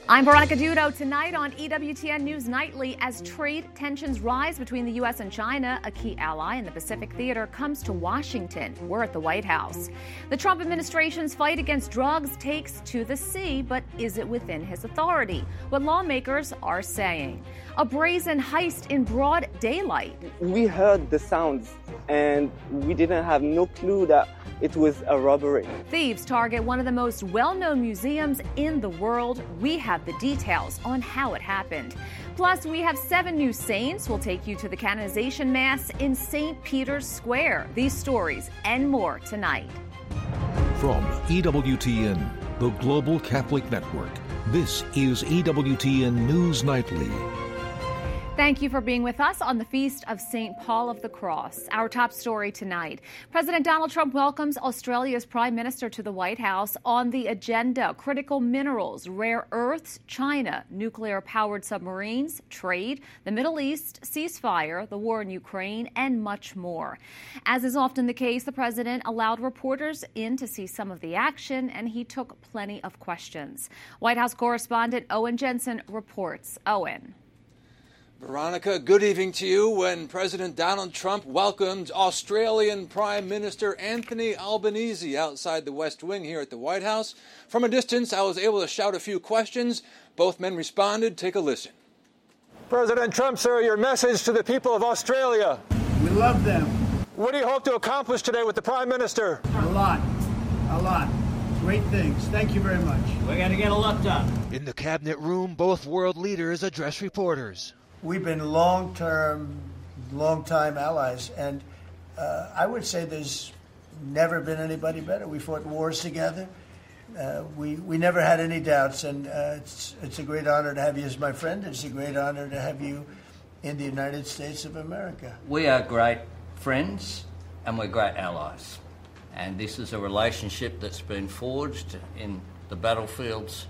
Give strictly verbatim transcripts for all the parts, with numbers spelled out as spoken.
I'm Veronica Dudo. Tonight on E W T N News Nightly, as trade tensions rise between the U S and China, a key ally in the Pacific Theater comes to Washington. We're at the White House. The Trump administration's fight against drugs takes to the sea, but is it within his authority? What lawmakers are saying. A brazen heist in broad daylight. We heard the sounds and we didn't have no clue that it was a robbery. Thieves target one of the most well-known museums in the world. We have the details on how it happened. Plus, we have seven new saints. We'll take you to the canonization mass in Saint Peter's Square. These stories and more tonight. From E W T N, the Global Catholic Network, this is E W T N News Nightly. Thank you for being with us on the Feast of Saint Paul of the Cross. Our top story tonight. President Donald Trump welcomes Australia's Prime Minister to the White House. On the agenda, critical minerals, rare earths, China, nuclear-powered submarines, trade, the Middle East, ceasefire, the war in Ukraine, and much more. As is often the case, the president allowed reporters in to see some of the action, and he took plenty of questions. White House correspondent Owen Jensen reports. Owen. Veronica, good evening to you. When President Donald Trump welcomed Australian Prime Minister Anthony Albanese outside the West Wing here at the White House, from a distance I was able to shout a few questions. Both men responded. Take a listen. President Trump, sir, your message to the people of Australia. We love them. What do you hope to accomplish today with the Prime Minister? A lot. A lot. Great things. Thank you very much. We're going to get a lot done. In the cabinet room, both world leaders address reporters. We've been long-term, long-time allies, and uh, I would say there's never been anybody better. We fought wars together. Uh, we we never had any doubts, and uh, it's it's a great honor to have you as my friend. It's a great honor to have you in the United States of America. We are great friends, and we're great allies. And this is a relationship that's been forged in the battlefields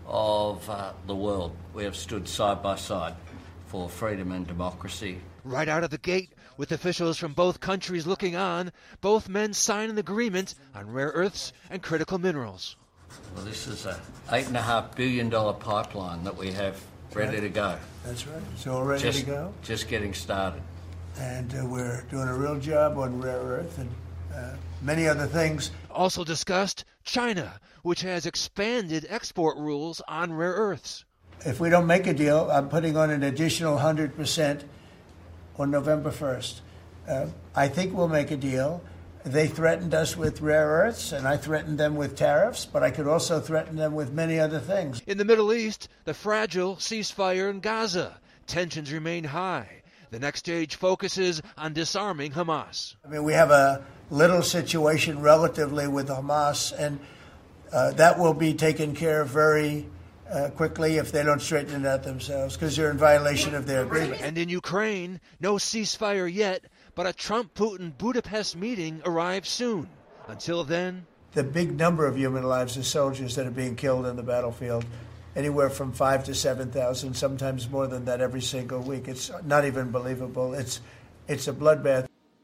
of uh, the world. We have stood side by side for freedom and democracy. Right out of the gate, with officials from both countries looking on, both men sign an agreement on rare earths and critical minerals. Well, this is a eight and a half billion dollar pipeline that we have ready right. to go. That's right. It's all ready just, to go. Just getting started. And uh, we're doing a real job on rare earth and uh, many other things. Also discussed China, which has expanded export rules on rare earths. If we don't make a deal, I'm putting on an additional one hundred percent on November first. Uh, I think we'll make a deal. They threatened us with rare earths, and I threatened them with tariffs, but I could also threaten them with many other things. In the Middle East, the fragile ceasefire in Gaza. Tensions remain high. The next stage focuses on disarming Hamas. I mean, we have a little situation relatively with Hamas, and uh, that will be taken care of very Uh, quickly if they don't straighten it out themselves, because they're in violation of their agreement. And in Ukraine, no ceasefire yet, but a Trump-Putin Budapest meeting arrives soon. Until then, the big number of human lives of soldiers that are being killed on the battlefield, anywhere from five to seven thousand, sometimes more than that every single week. It's not even believable. It's it's a bloodbath.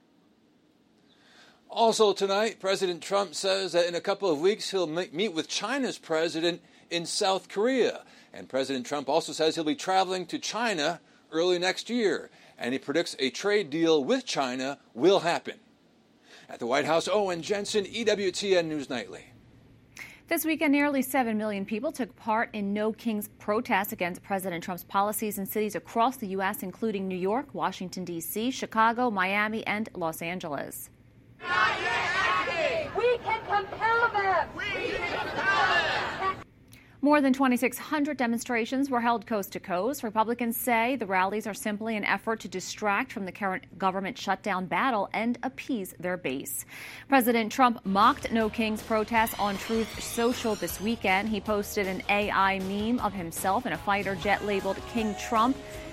Also tonight, President Trump says that in a couple of weeks he'll meet with China's president in South Korea. And President Trump also says he'll be traveling to China early next year. And he predicts a trade deal with China will happen. At the White House, Owen Jensen, E W T N News Nightly. This weekend, nearly seven million people took part in No Kings protests against President Trump's policies in cities across the U S, including New York, Washington, D C, Chicago, Miami, and Los Angeles. Not yet. We can compel them. We can compel them. More than twenty-six hundred demonstrations were held coast to coast. Republicans say the rallies are simply an effort to distract from the current government shutdown battle and appease their base. President Trump mocked No Kings protests on Truth Social this weekend. He posted an A I meme of himself in a fighter jet labeled King Trump.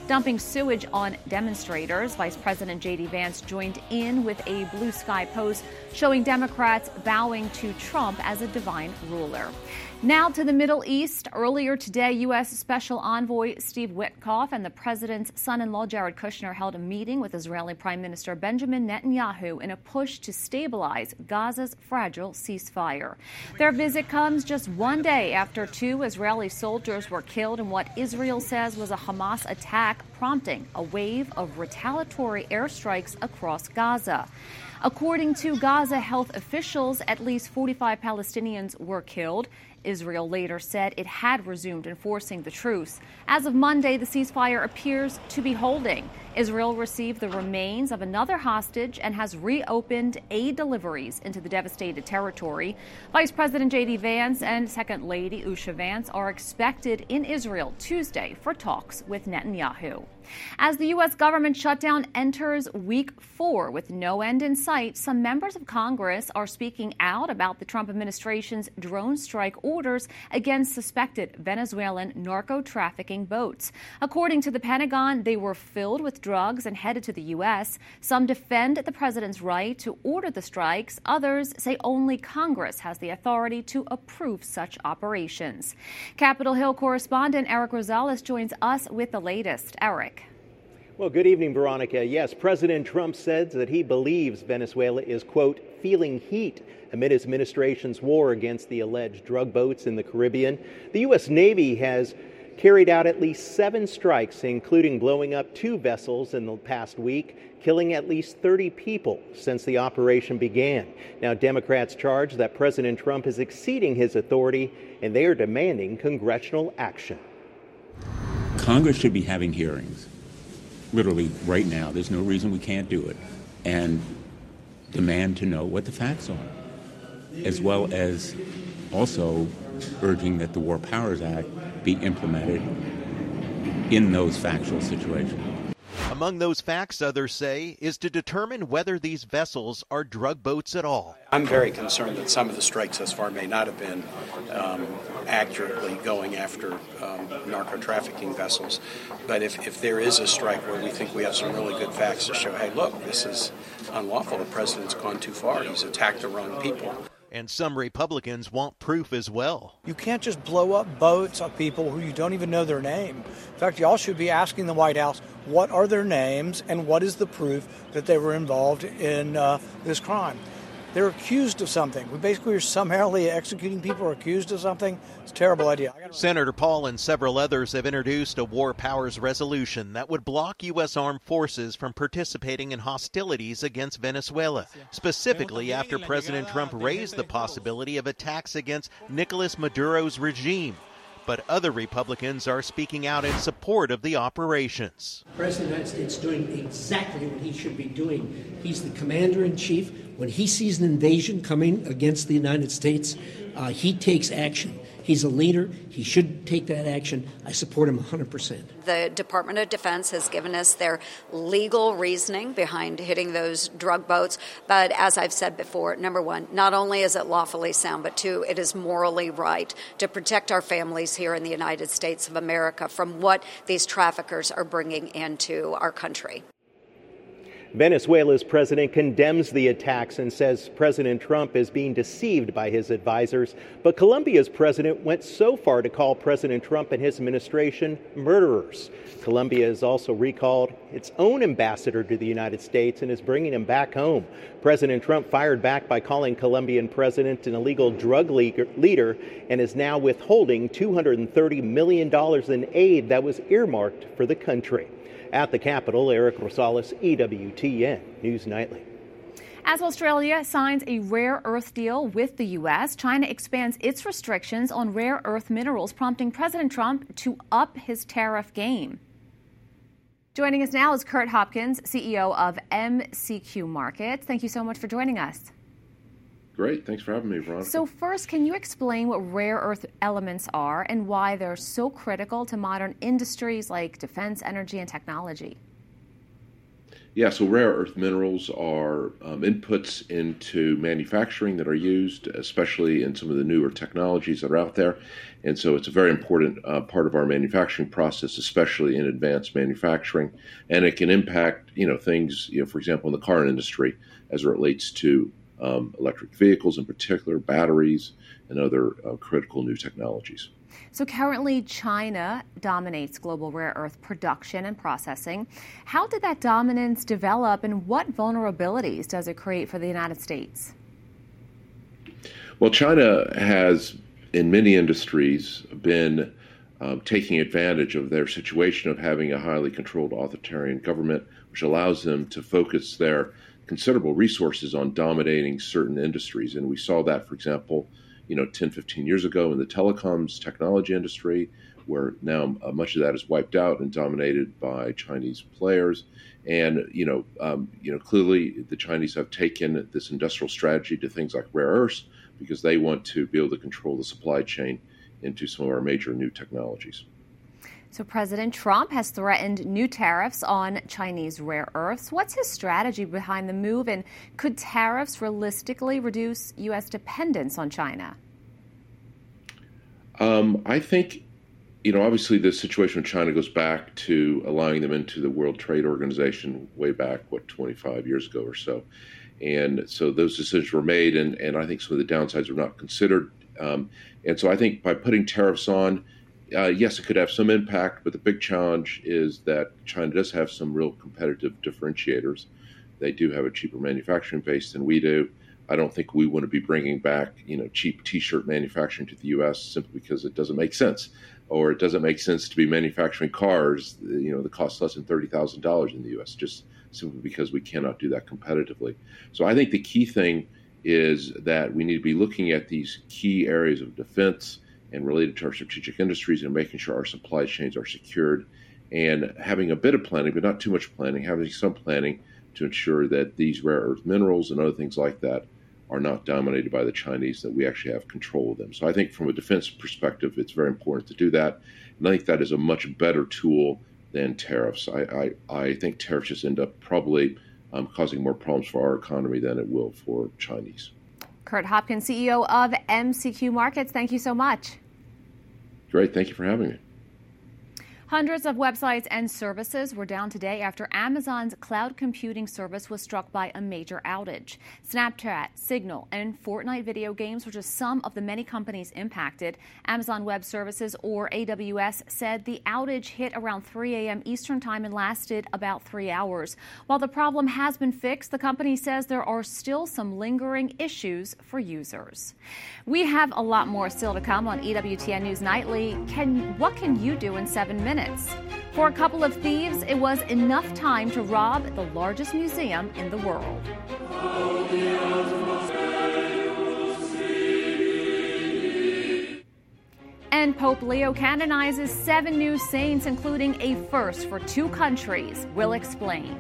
dumping sewage on demonstrators. Vice President J D Vance joined in with a Blue Sky post showing Democrats bowing to Trump as a divine ruler. Now to the Middle East. Earlier today, U S. Special Envoy Steve Witkoff and the president's son-in-law Jared Kushner held a meeting with Israeli Prime Minister Benjamin Netanyahu in a push to stabilize Gaza's fragile ceasefire. Their visit comes just one day after two Israeli soldiers were killed in what Israel says was a Hamas attack, prompting a wave of retaliatory airstrikes across Gaza. According to Gaza health officials, at least forty-five Palestinians were killed. Israel later said it had resumed enforcing the truce. As of Monday, the ceasefire appears to be holding. Israel received the remains of another hostage and has reopened aid deliveries into the devastated territory. Vice President J D Vance and Second Lady Usha Vance are expected in Israel Tuesday for talks with Netanyahu. As the U S government shutdown enters week four with no end in sight, some members of Congress are speaking out about the Trump administration's drone strike orders against suspected Venezuelan narco-trafficking boats. According to the Pentagon, they were filled with drugs and headed to the U S. Some defend the president's right to order the strikes. Others say only Congress has the authority to approve such operations. Capitol Hill correspondent Eric Rosales joins us with the latest. Eric. Well, good evening, Veronica. Yes, President Trump says that he believes Venezuela is, quote, feeling heat amid his administration's war against the alleged drug boats in the Caribbean. The U S. Navy has carried out at least seven strikes, including blowing up two vessels in the past week, killing at least thirty people since the operation began. Now, Democrats charge that President Trump is exceeding his authority, and they are demanding congressional action. Congress should be having hearings. Literally right now, there's no reason we can't do it, and demand to know what the facts are, as well as also urging that the War Powers Act be implemented in those factual situations. Among those facts, others say, is to determine whether these vessels are drug boats at all. I'm very concerned that some of the strikes thus far may not have been um, accurately going after um, narco-trafficking vessels. But if, if there is a strike where we think we have some really good facts to show, hey, look, this is unlawful, the president's gone too far, he's attacked the wrong people. And some Republicans want proof as well. You can't just blow up boats of people who you don't even know their name. In fact, y'all should be asking the White House, what are their names and what is the proof that they were involved in uh, this crime? They're accused of something. We basically are summarily executing people who are accused of something. It's a terrible idea. Senator Paul and several others have introduced a war powers resolution that would block U S armed forces from participating in hostilities against Venezuela, specifically after President Trump raised the possibility of attacks against Nicolas Maduro's regime. But other Republicans are speaking out in support of the operations. The President of the United States is doing exactly what he should be doing. He's the commander-in-chief. When he sees an invasion coming against the United States, uh, he takes action. He's a leader. He should take that action. I support him one hundred percent. The Department of Defense has given us their legal reasoning behind hitting those drug boats. But as I've said before, number one, not only is it lawfully sound, but two, it is morally right to protect our families here in the United States of America from what these traffickers are bringing into our country. Venezuela's president condemns the attacks and says President Trump is being deceived by his advisors. But Colombia's president went so far to call President Trump and his administration murderers. Colombia has also recalled its own ambassador to the United States and is bringing him back home. President Trump fired back by calling Colombian president an illegal drug leader and is now withholding two hundred thirty million dollars in aid that was earmarked for the country. At the Capitol, Eric Rosales, E W T N News Nightly. As Australia signs a rare earth deal with the U S, China expands its restrictions on rare earth minerals, prompting President Trump to up his tariff game. Joining us now is Kurt Hopkins, C E O of M C Q Markets. Thank you so much for joining us. Great. Thanks for having me, Veronica. So first, can you explain what rare earth elements are and why they're so critical to modern industries like defense, energy, and technology? Yeah, so rare earth minerals are um, inputs into manufacturing that are used, especially in some of the newer technologies that are out there. And so it's a very important uh, part of our manufacturing process, especially in advanced manufacturing. And it can impact, you know, things, you know, for example, in the car industry as it relates to um, electric vehicles in particular, batteries, and other uh, critical new technologies. So currently, China dominates global rare earth production and processing. How did that dominance develop, and what vulnerabilities does it create for the United States? Well, China has, in many industries, been um, taking advantage of their situation of having a highly controlled authoritarian government, which allows them to focus their considerable resources on dominating certain industries. And we saw that, for example, you know, ten, fifteen years ago in the telecoms technology industry, where now uh, much of that is wiped out and dominated by Chinese players. And, you know, um, you know, clearly the Chinese have taken this industrial strategy to things like rare earths because they want to be able to control the supply chain into some of our major new technologies. So President Trump has threatened new tariffs on Chinese rare earths. What's his strategy behind the move, and could tariffs realistically reduce U S dependence on China? Um, I think, you know, obviously the situation with China goes back to allowing them into the World Trade Organization way back, what, twenty-five years ago or so. And so those decisions were made, and, and I think some of the downsides were not considered. Um, and so I think by putting tariffs on, Uh, yes, it could have some impact, but the big challenge is that China does have some real competitive differentiators. They do have a cheaper manufacturing base than we do. I don't think we want to be bringing back, you know, cheap T-shirt manufacturing to the U S simply because it doesn't make sense, or it doesn't make sense to be manufacturing cars, you know, that cost less than thirty thousand dollars in the U S, just simply because we cannot do that competitively. So I think the key thing is that we need to be looking at these key areas of defense and related to our strategic industries and making sure our supply chains are secured and having a bit of planning, but not too much planning, having some planning to ensure that these rare earth minerals and other things like that are not dominated by the Chinese, that we actually have control of them. So I think from a defense perspective, it's very important to do that. And I think that is a much better tool than tariffs. I, I, I think tariffs just end up probably um, causing more problems for our economy than it will for Chinese. Kurt Hopkins, C E O of M C Q Markets, thank you so much. Great. Thank you for having me. Hundreds of websites and services were down today after Amazon's cloud computing service was struck by a major outage. Snapchat, Signal, and Fortnite video games were just some of the many companies impacted. Amazon Web Services, or A W S, said the outage hit around three a.m. Eastern Time and lasted about three hours. While the problem has been fixed, the company says there are still some lingering issues for users. We have a lot more still to come on E W T N News Nightly. Can, what can you do in seven minutes? For a couple of thieves, it was enough time to rob the largest museum in the world. And Pope Leo canonizes seven new saints, including a first for two countries. We'll explain.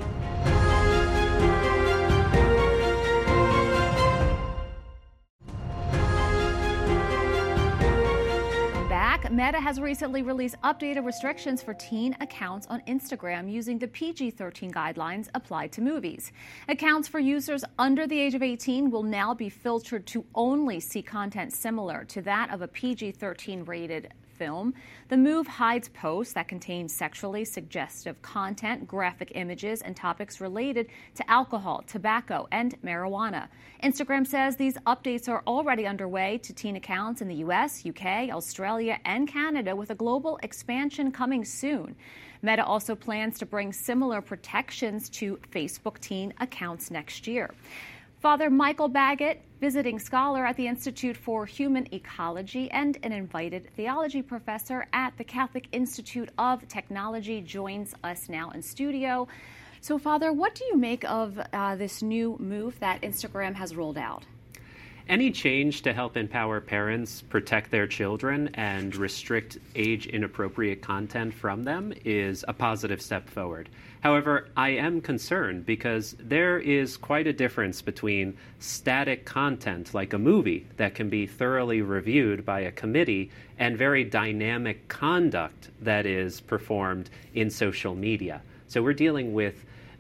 Meta has recently released updated restrictions for teen accounts on Instagram using the P G thirteen guidelines applied to movies. Accounts for users under the age of eighteen will now be filtered to only see content similar to that of a P G thirteen rated film. The move hides posts that contain sexually suggestive content, graphic images, and topics related to alcohol, tobacco, and marijuana. Instagram says these updates are already underway to teen accounts in the U S, U K, Australia, and Canada, with a global expansion coming soon. Meta also plans to bring similar protections to Facebook teen accounts next year. Father Michael Baggett, visiting scholar at the Institute for Human Ecology and an invited theology professor at the Catholic Institute of Technology, joins us now in studio. So, Father, what do you make of uh, this new move that Instagram has rolled out? Any change to help empower parents protect their children and restrict age-inappropriate content from them is a positive step forward. However, I am concerned because there is quite a difference between static content like a movie that can be thoroughly reviewed by a committee and very dynamic conduct that is performed in social media. So we're dealing with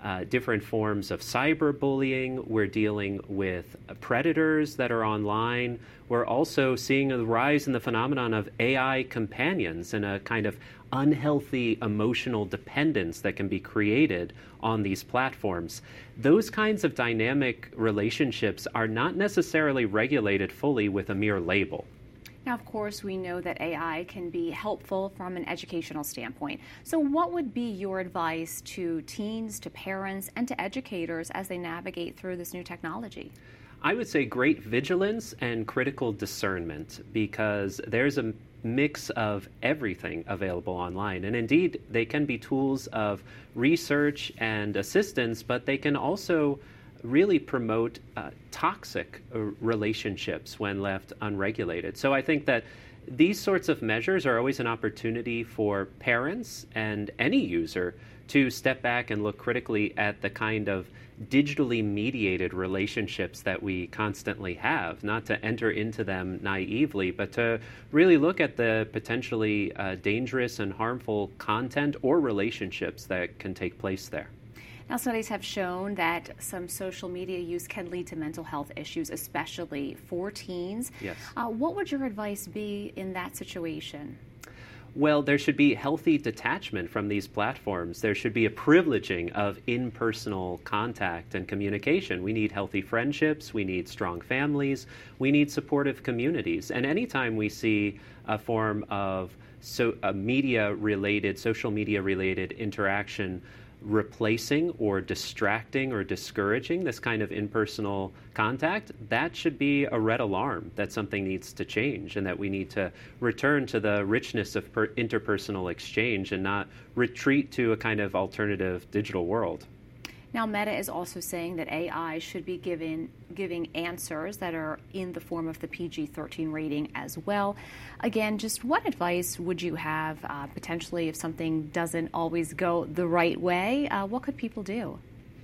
uh, different forms of cyberbullying. We're dealing with predators that are online. We're also seeing a rise in the phenomenon of A I companions and a kind of unhealthy emotional dependence that can be created on these platforms. Those kinds of dynamic relationships are not necessarily regulated fully with a mere label. Now, of course, we know that A I can be helpful from an educational standpoint. So what would be your advice to teens, to parents, and to educators as they navigate through this new technology? I would say great vigilance and critical discernment, because there's a mix of everything available online. And indeed, they can be tools of research and assistance, but they can also really promote uh, toxic uh, relationships when left unregulated. So I think that these sorts of measures are always an opportunity for parents and any user to step back and look critically at the kind of digitally mediated relationships that we constantly have, not to enter into them naively, but to really look at the potentially uh, dangerous and harmful content or relationships that can take place there. Now, studies have shown that some social media use can lead to mental health issues, especially for teens. Yes. Uh, what would your advice be in that situation? Well, there should be healthy detachment from these platforms. There should be a privileging of in-personal contact and communication. We need healthy friendships. We need strong families. We need supportive communities. And anytime we see a form of so, a media-related, social media-related interaction replacing or distracting or discouraging this kind of impersonal contact, that should be a red alarm that something needs to change and that we need to return to the richness of per- interpersonal exchange and not retreat to a kind of alternative digital world. Now, Meta is also saying that A I should be given, giving answers that are in the form of the P G thirteen rating as well. Again, just what advice would you have uh, potentially if something doesn't always go the right way? Uh, what could people do?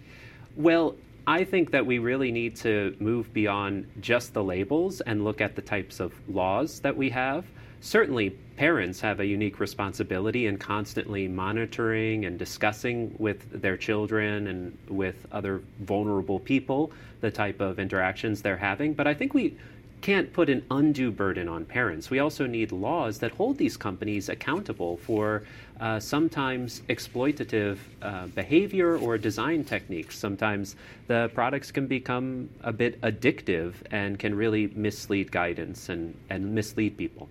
Well, I think that we really need to move beyond just the labels and look at the types of laws that we have. Certainly, parents have a unique responsibility in constantly monitoring and discussing with their children and with other vulnerable people the type of interactions they're having. But I think we can't put an undue burden on parents. We also need laws that hold these companies accountable for uh, sometimes exploitative uh, behavior or design techniques. Sometimes the products can become a bit addictive and can really mislead guidance and, and mislead people.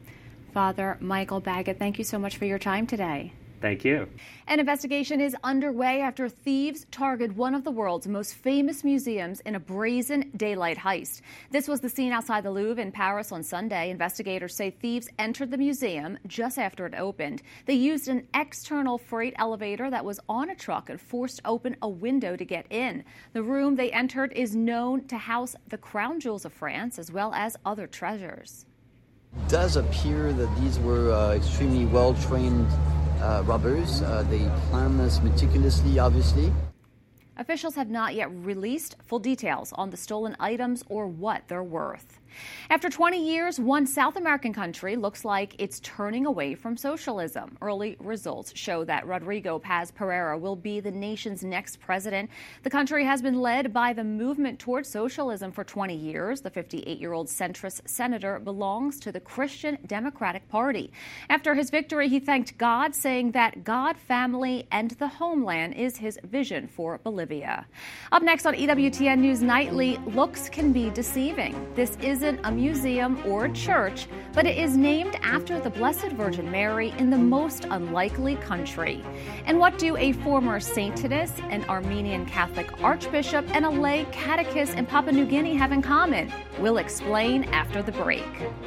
Father Michael Baggett, thank you so much for your time today. Thank you. An investigation is underway after thieves targeted one of the world's most famous museums in a brazen daylight heist. This was the scene outside the Louvre in Paris on Sunday. Investigators say thieves entered the museum just after it opened. They used an external freight elevator that was on a truck and forced open a window to get in. The room they entered is known to house the crown jewels of France as well as other treasures. It does appear that these were uh, extremely well-trained uh, robbers. Uh, they planned this meticulously, obviously. Officials have not yet released full details on the stolen items or what they're worth. After twenty years, one South American country looks like it's turning away from socialism. Early results show that Rodrigo Paz Pereira will be the nation's next president. The country has been led by the movement towards socialism for twenty years. The fifty-eight-year-old centrist senator belongs to the Christian Democratic Party. After his victory, he thanked God, saying that God, family, and the homeland is his vision for Bolivia. Up next on E W T N News Nightly, looks can be deceiving. This isn't a museum or a church, but it is named after the Blessed Virgin Mary in the most unlikely country. And what do a former saintess, an Armenian Catholic archbishop, and a lay catechist in Papua New Guinea have in common? We'll explain after the break.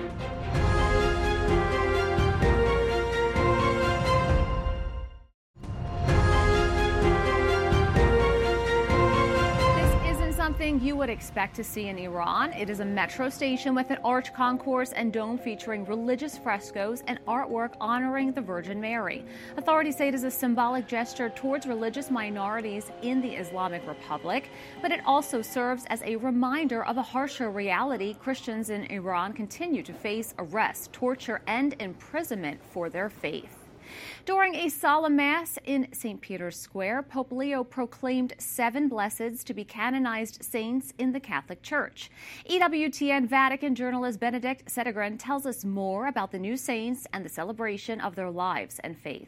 Something you would expect to see in Iran. It is a metro station with an arch concourse and dome featuring religious frescoes and artwork honoring the Virgin Mary. Authorities say it is a symbolic gesture towards religious minorities in the Islamic Republic, but it also serves as a reminder of a harsher reality. Christians in Iran continue to face arrest, torture, and imprisonment for their faith. During a solemn mass in Saint Peter's Square, Pope Leo proclaimed seven blesseds to be canonized saints in the Catholic Church. E W T N Vatican journalist Benedict Sedegren tells us more about the new saints and the celebration of their lives and faith.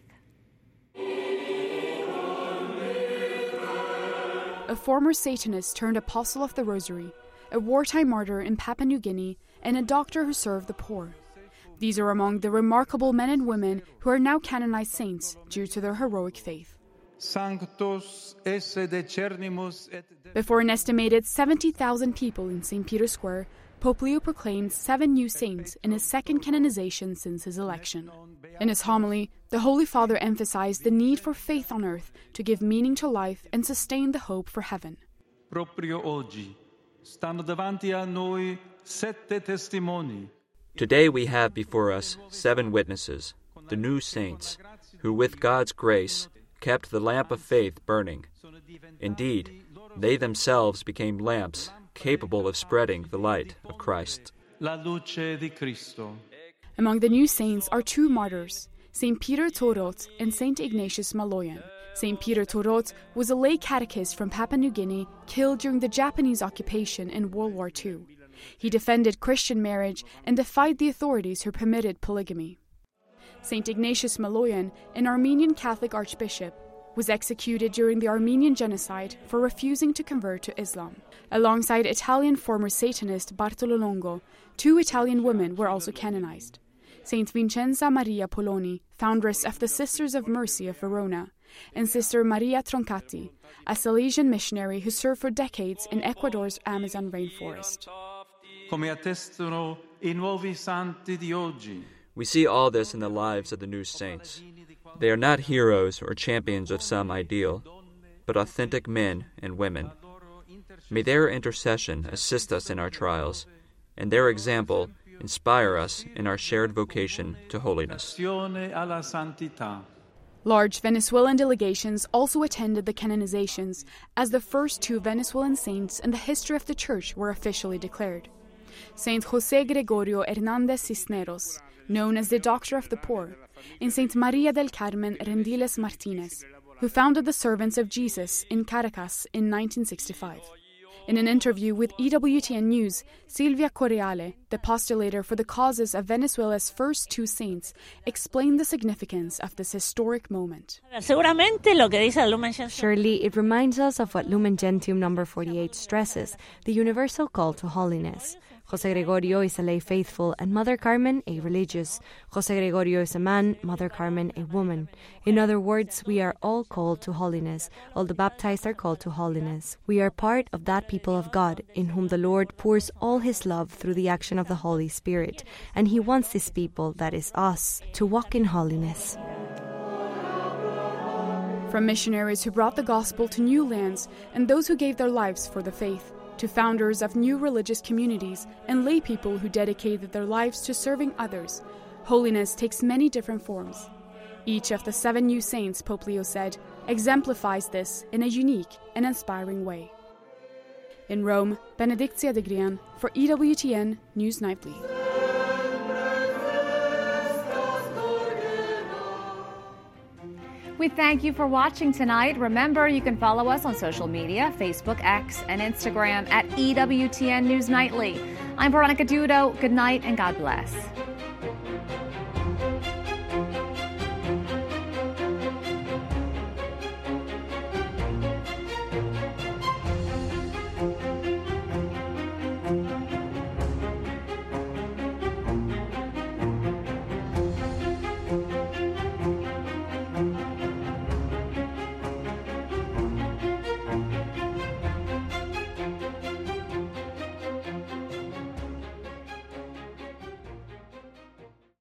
A former Satanist turned apostle of the Rosary, a wartime martyr in Papua New Guinea, and a doctor who served the poor. These are among the remarkable men and women who are now canonized saints due to their heroic faith. Before an estimated seventy thousand people in Saint Peter's Square, Pope Leo proclaimed seven new saints in his second canonization since his election. In his homily, the Holy Father emphasized the need for faith on earth to give meaning to life and sustain the hope for heaven. Proprio oggi stanno davanti a noi sette testimoni. Today we have before us seven witnesses, the new saints, who with God's grace kept the lamp of faith burning. Indeed, they themselves became lamps capable of spreading the light of Christ. La luce di Cristo. Among the new saints are two martyrs, Saint Peter Torot and Saint Ignatius Maloyan. Saint Peter Torot was a lay catechist from Papua New Guinea killed during the Japanese occupation in World War Two. He defended Christian marriage and defied the authorities who permitted polygamy. Saint Ignatius Maloyan, an Armenian Catholic archbishop, was executed during the Armenian genocide for refusing to convert to Islam. Alongside Italian former Satanist Bartolo Longo, two Italian women were also canonized. Saint Vincenza Maria Poloni, foundress of the Sisters of Mercy of Verona, and Sister Maria Troncati, a Salesian missionary who served for decades in Ecuador's Amazon rainforest. We see all this in the lives of the new saints. They are not heroes or champions of some ideal, but authentic men and women. May their intercession assist us in our trials, and their example inspire us in our shared vocation to holiness. Large Venezuelan delegations also attended the canonizations, as the first two Venezuelan saints in the history of the Church were officially declared. Saint José Gregorio Hernández Cisneros, known as the Doctor of the Poor, and Saint Maria del Carmen Rendiles Martinez, who founded the Servants of Jesus in Caracas in nineteen sixty-five. In an interview with E W T N News, Silvia Correale, the postulator for the causes of Venezuela's first two saints, explained the significance of this historic moment. Surely it reminds us of what Lumen Gentium number forty-eight stresses, the universal call to holiness. José Gregorio is a lay faithful and Mother Carmen a religious. José Gregorio is a man, Mother Carmen a woman. In other words, we are all called to holiness. All the baptized are called to holiness. We are part of that people of God, in whom the Lord pours all his love through the action of the Holy Spirit. And he wants this people, that is us, to walk in holiness. From missionaries who brought the gospel to new lands and those who gave their lives for the faith, to founders of new religious communities and lay people who dedicated their lives to serving others, holiness takes many different forms. Each of the seven new saints, Pope Leo said, exemplifies this in a unique and inspiring way. In Rome, Benedict Sedegren for E W T N News Nightly. We thank you for watching tonight. Remember, you can follow us on social media, Facebook, X, and Instagram at E W T N News Nightly. I'm Veronica Dudo. Good night and God bless.